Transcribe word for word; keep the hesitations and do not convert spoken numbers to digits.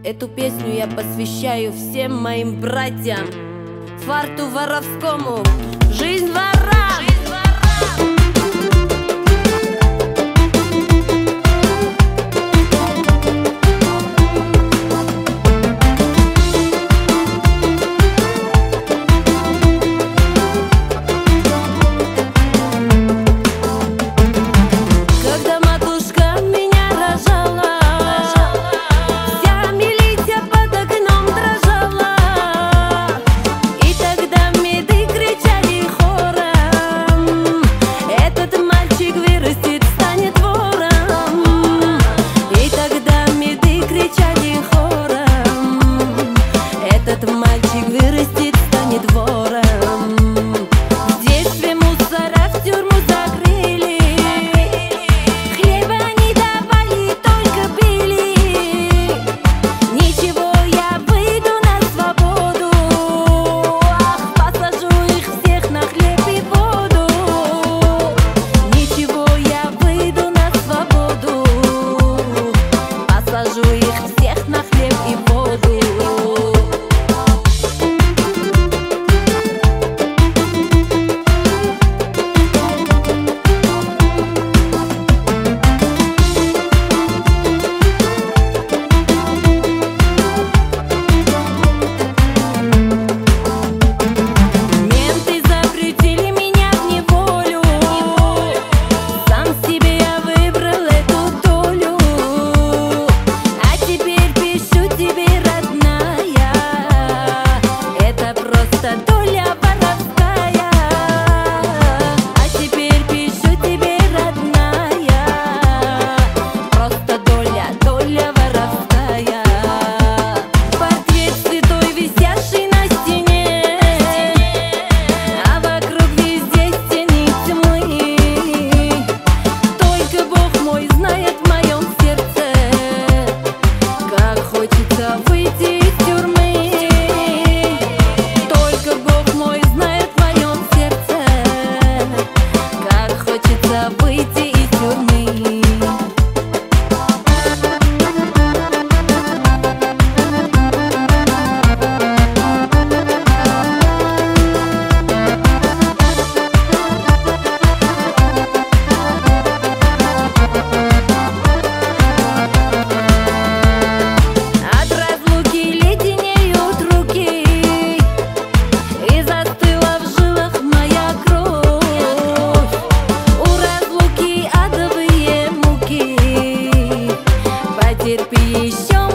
Эту песню я посвящаю всем моим братьям, фарту воровскому, жизнь ворам! Этот мальчик вырастет, станет вором. В детстве мусора в тюрьму закрыли, хлеба не давали, только били. Ничего, я выйду на свободу, ах, посажу их всех на хлеб и воду. Ничего, я выйду на свободу, посажу их всех на хлеб и воду. Выйти из тюрьмы, только Бог мой знает в моем сердце, как хочется выйти из тюрьмы. Терпи еще.